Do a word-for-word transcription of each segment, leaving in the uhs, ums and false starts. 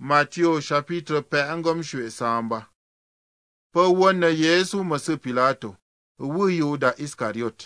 Matthieu chapitre pengom shwe samba. Pa wonna Yesu masu Pilato, wu Yuda Iskariot.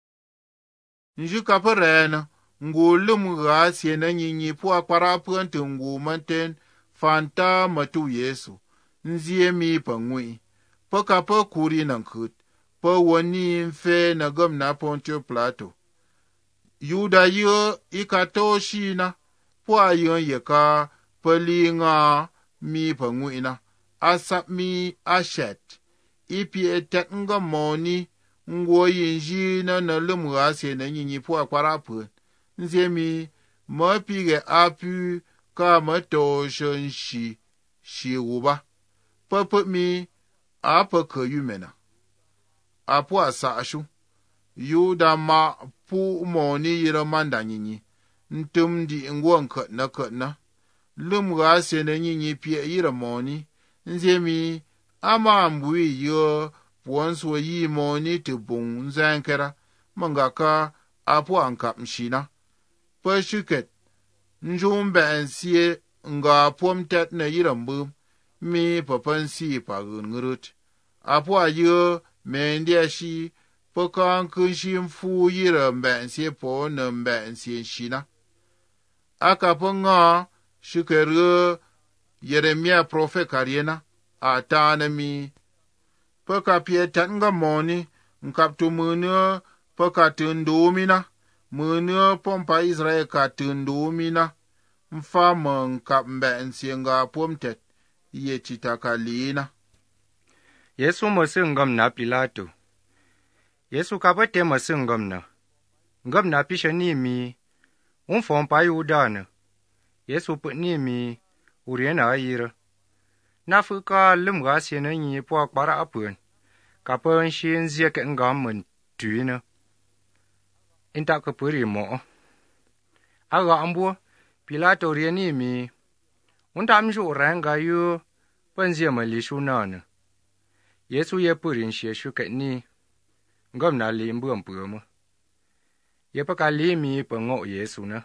Njuka pa rena, ngu lum ga siena nyinyi pua kwara puante ngu manten fanta matu Yesu. Nzie mi pa ngui. Pa ka pa kuri nan kut. Pa wani mfe na gom na Pontio Plato. Yuda yo ikato shina. Pua yon yeka pa li nga mi pa ngui na. Asap mi ashet. Ipi etek nga moni. Ngwo yinji na na lum ga siena nyinyi pua kwara pun. Nzie mi ma pige apu ka ma to shen shi shi uba. Papa mi apa ka yumena. Apu asa ashu. Yuda ma pu moni yira manda nyinyi. Ntum di ngwon kat na kat na. Lum ga siena nyinyi pia yira moni. Nzie mi ama ambui yo puanso yi moni te bung nzankera. Mangaka apu ankap mshina. Pa shuket. Njumbe ensie nga pomtet na yira mbum. Mi papansi pa ngurut. Apu ayo mendia shi. Pa kan kunshi mfu yira mbensie po na mbensie shina. Aka pa nga shukeru Yeremia profet kariena. Atana mi. Pa ka pietat nga moni. Nkaptu munu pa ka tundumina. Munu pompa Israel ka tundumina. Mfama nkap mbensie nga pomtet. Ye chitakalina. Yesu masu ngam na Pilato. Yesu kapate masu ngam na. Ngam na pisha ni mi. Umfom pa Yuda na. Yesu put ni mi. Uriena ayira. Nafuka lum ga siena nyi po kwara apun. Kapa nshi nzie ke ngam mun tuina. Inta kapuri mo. Aga ambo. Pilato rieni mi. Unta mshu ranga yu. Panzie malishu nana. Yesu ye purin shi shuket ni. Ngam na li mbu mpumu. Ye paka li mi pengo Yesu na.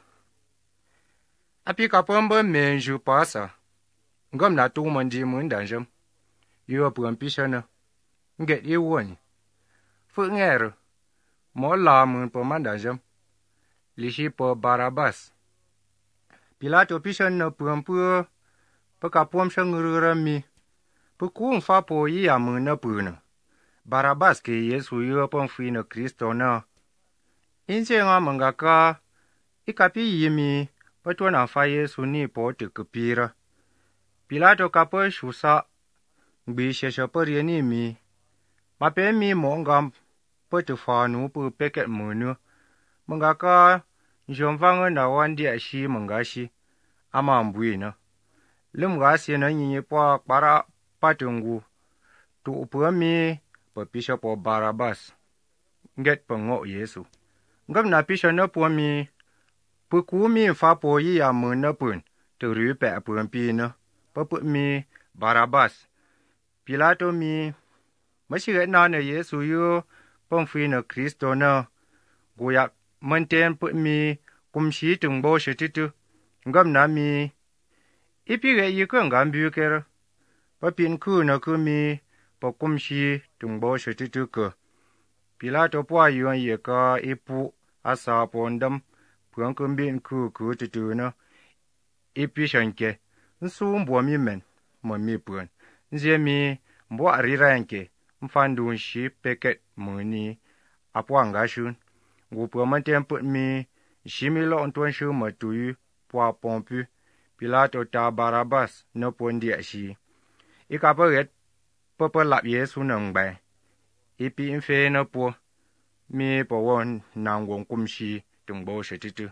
Api kapamba menju pasa. Ngam na tu mandi mundanjam. Yu apuam pisha na. Nget ye woni. Fu ngero. Mo la mun po mandanjam. Lishi po Barabas. Pilato pisha na puampu. Paka puam shangurura mi. Puku mfa po yi amun na puna. Barabas ke Yesu yu apon fui na Kristo na. Inse nga mangaka. Ikapi yimi. Patuwa na fa Yesu ni po te kupira. Pilato kapa shusa. Ngbi shesha pari ni mi. Mape mi mo ngam. Patu fanu pu peket munu. Mangaka. Njomvanga na wandi ashi mangashi. Ama mbui na. Lum gasi na nyinyi po para patungu. Tu upua mi. Pa pisha po Barabas. Nget pengo Yesu. Ngam na pisha na po mi. Puku mi mfa po yi ya mun na pun. Tu rupe apuan pi na. Paput mi Barabas. Pilato mi. Mashiret na na Yesu yu. Pamfui na Kristo na. Guyak manten put mi. Kumshi tungbo shetitu. Ngam na mi. Ipire yi ka ngam biu kera. Papin ku na ku mi. Pa kumshi tungbo shetitu ka. Pilato po ayuan ye ka ipu asa pondam. Puan kumbin ku ku tutu na. Ipi shanke. Nsu mbo mi men. Mami puan. Nzie mi mbo arira yanke. Mfandu nshi peket muni. Apo angashun. Ngupu manten put mi. Shimi lo ontuan shu matuyu. Pwa pompu. Pilato ta Barabas na pondi ashi. Ika pa ret. Papa lap Yesu nang bay. Ipi infe na po. Mi pa won nangwong kumshi. Tungbo shetitu.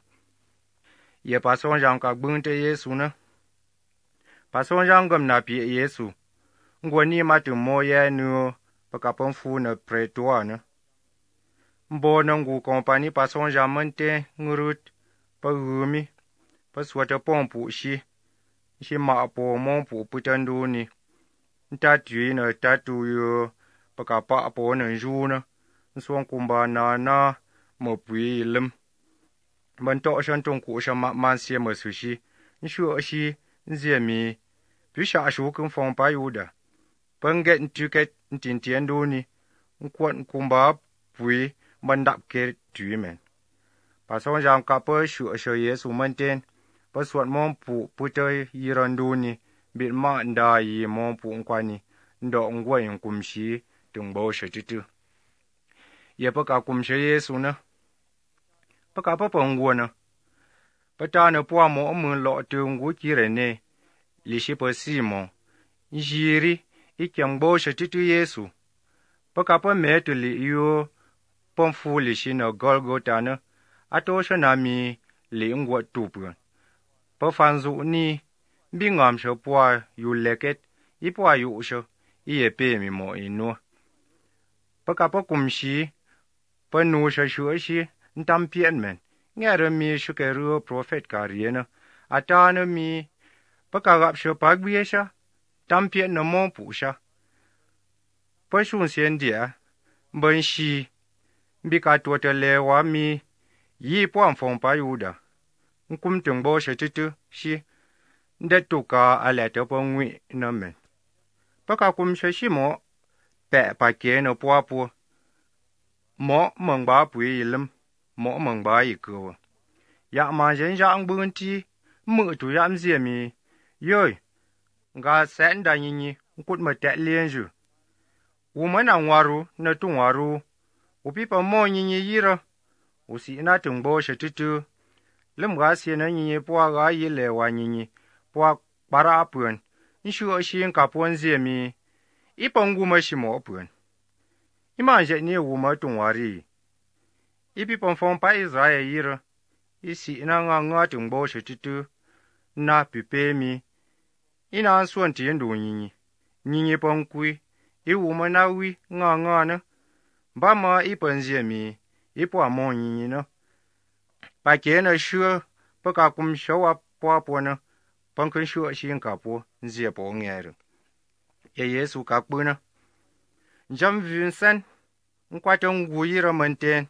Ye pason jang ka bunte Yesu na. Pason jang gam na pi Yesu. Ngwa ni matu mo ye nu. Pakapang fu na pretua na. Mbo na ngu kompani pason jang mante ngurut. Pa gumi. Pa swata pompu shi. Shi ma po mompu putandu ni. Ntatui na tatu yu. Pakapa apo na nju na. Nswang kumba na na. Mopui lim. Banto shan tong ku shan ma man siya masushi. Nshu ashi. Nzie mi. tu sha shu kung phong pa yuda penget tu ket tin tien du ni kwat kumba pui mandap ke tu men pa song jam ka pe shu shu Yesu man ten pa suat mom pu pu te yiran du ni bit ma nda yi mom pu kwa ni ndo ngwa yin kum shi tung bo she tu tu ye pa ka kum she Yesu na pa ka pa pong wo na pa ta na po mo mu lo tu ngu ki re ne li shi pa si mo jiri i kyang bo she tu tu Yesu pa ka pa me tu li yo pom fu li shi na Golgotha na a to she na mi li ngwa tu pu pa fan zu ni bi ngam she po yu leket i po yu she i ye pe mi mo i no pa ka pa kum shi pa nu she shu shi ntam pien men nghe re mi shu ke ru prophet ka ri na ata na mi pa ka gap she pa gbi sha tam pien na mo pu sha pa shun sien dia ban shi bi ka to te le wa mi yi po am phong pa yuda nkum tung bo she tu shi nde tu ka ale te po ngwi na men pa ka kum she shi mo pe pa ke no po po mo mong ba pu yi lim mo mong ba yi ko ya ma jen ja ang bun ti mu tu yam zie mi yoi nga sen da yin ni kut ma te lien ju wu ma na waru na tu waru u pi pa mo yin yi yira u si na tung bo she tu lim ga si na yin yi po ga yi le wa yin yi po para pun in shu shi ka pon zie mi i pong gu ma shi mo pun i ma je ni wu ma tu wari i pi pon fon pa Israel yira i si na nga nga tung bo she tu na pi pe mi ina suan ti ndu yin yin yi pon kui i wu ma na wi nga nga na ba ma i pon zie mi i po mo yin na pa ke na shu pa ka kum sho wa po po na pon kun shu shi ka po zie po nge ru ye Yesu ka pu na jam vin san nkwa tong wu yi ra man ten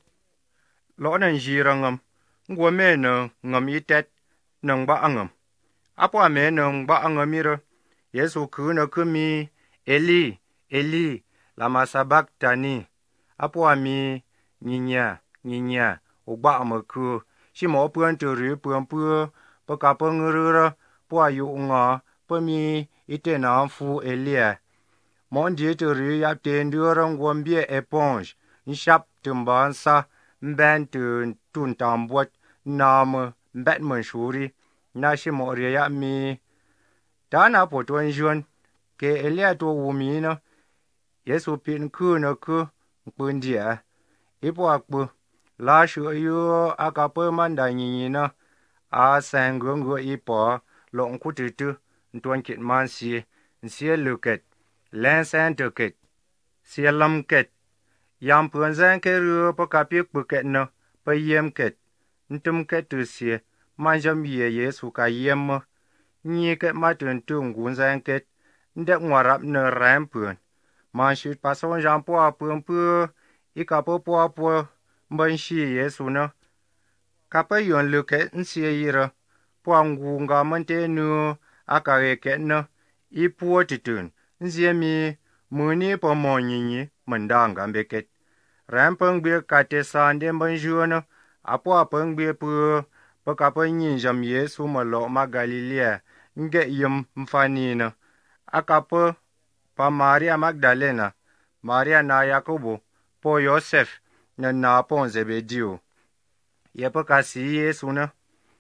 lo nan ji ra ngam ngwa me na ngam i tet nang ba angam apo me nang ba angam mi ra Yesu ku na ku mi Eli Eli lama sabachthani apo mi nyinya nyinya o ba ma ku shi mo puan tu ri puan pu pa ka pa ngru ra po yu nga pa mi ite na fu Elia mon die tu ri ya ten du rang gwam bie eponge in shap tumban sa mben tu tun tam bot nam bet man shuri na shi mo ri ya mi ta na po tuan juan ke Elia to wu mi na Yesu pin ku na ku pun dia ipo akpu la shu yu akapo manda nyi na a sang gongo ipo long ku tu tu tuan kit man si si luket len san to ket si lam ket yam pun zan ke ru po ka pi pu ket no pa yem ket ntum ket tu si man jam ye Yesu ka yem ni ket ma tun tu ngun zan ket nde ngwarap ne ram pun man shi pa son jam po pun pu i ka po po po ban shi Yesu na ka pa yon luket nsi yira po ngu nga man te nu aka re ket na i po titun nzie mi mu ni po mo nyi ni mandanga beket ram pang be ka te san de ban ju na apo apang be pu pa ka pa nyi jam Yesu ma lo ma Galilea nge yim mfani na aka pa pa Maria Magdalena Maria na Yakobo po Yosef na na po Zebedio ye pa ka si Yesu na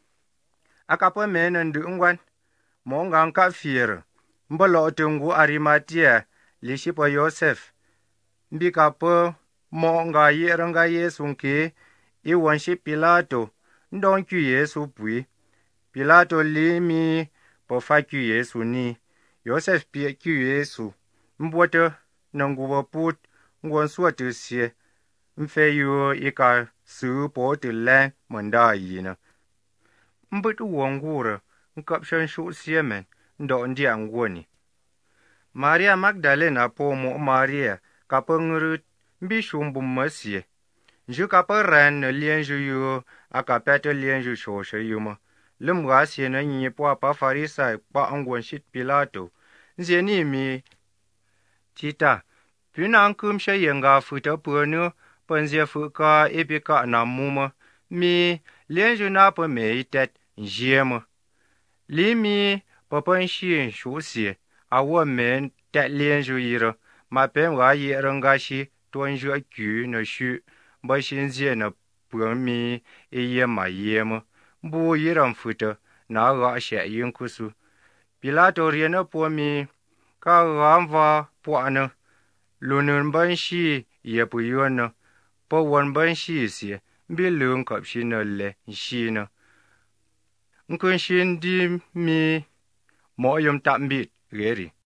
aka pa me na ndu ngwan mo ngang ka fier mbolo tungu Arimatia li shi po Yosef mbi ka pa mo nga ye ranga Yesu ke i wan shi Pilato ndon kyu Yesu pui Pilato li mi po fa kyu Yesu ni Yosef pi kyu Yesu mbota nangu put ngwan suat tu sie mfe yu i ka su po tu len manda yi na mbut wongura nkap shan shu sie men ndo ndi angwoni Maria Magdalena po mo Maria ka pengrut mbi shumbu masie ju ka pa ran ne lien ju yu aka pete lien ju sho she yu ma lim ga sie na nyi po pa farisa pa angwon shit Pilato nzie ni mi tita pinang kum she yenga fu te pu nu pen zie fu ka epi ka na mu mo mi lien ju na pe me itet jie mo li mi pe pen shi shu si a wo men te lien ju yiro ma pen wa yi renga shi tuan ju ku no shu ba shin zie na pu mi e ye ma ye mo bu yiram fu te na ga she yin kusu Pilato riena po mi ka ramva po ana lunun ban shi ye pu yona po wan ban shi si bi lung kap shi na le shi na nkun shin di mi mo yom tambit geri